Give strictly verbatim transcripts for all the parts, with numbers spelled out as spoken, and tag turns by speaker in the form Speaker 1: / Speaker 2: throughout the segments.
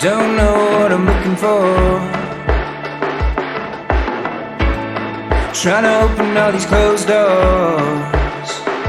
Speaker 1: don't know what I'm looking for. Trying to open all these closed doors.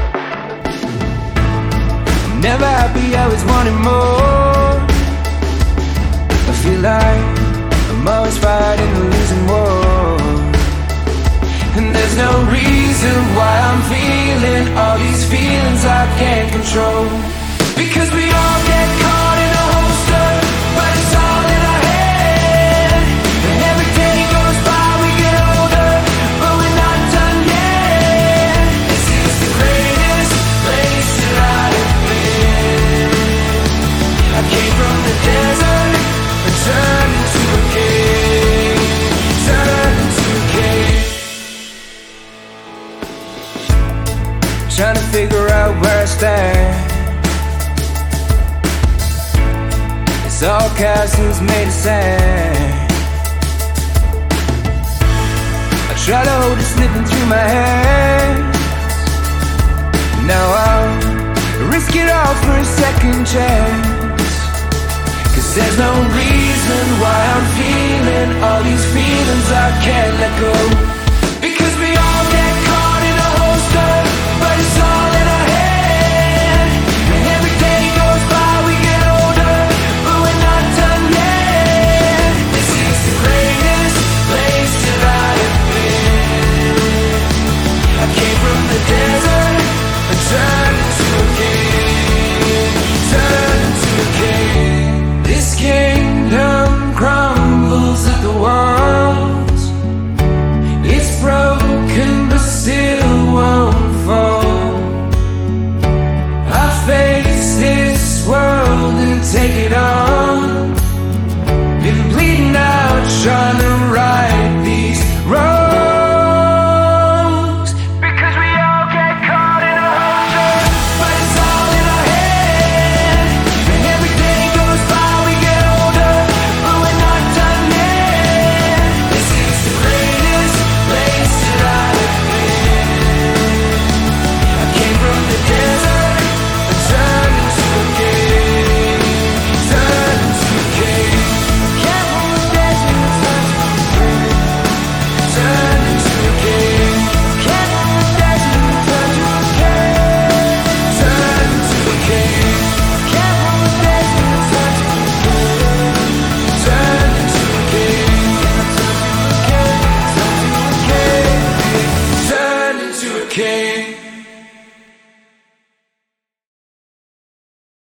Speaker 1: I'm never happy, always wanting more. I feel like I'm always fighting a losing war. And there's no reason why I'm feeling all these feelings I can't control. Because we all get caught in a holster, but it's all in our head. And every day goes by, we get older, but we're not done yet. This is the greatest place that I have been. I came from the desert and turned into a king. Turned into a king. Trying to figure out where I stand. It's all castles made of sand. I try to hold it slipping through my hands. Now I'll risk it all for a second chance. Cause there's no reason why I'm feeling all these feelings I can't let go. Because we all get caught in a holster, but it's all in our head. And every day goes by, we get older, but we're not done yet. This is the greatest place that I have been. I came from the desert and turned into a king. Turned into a king. This kingdom crumbles at the walls. It's broken but still won't fall. I face this world and take it all.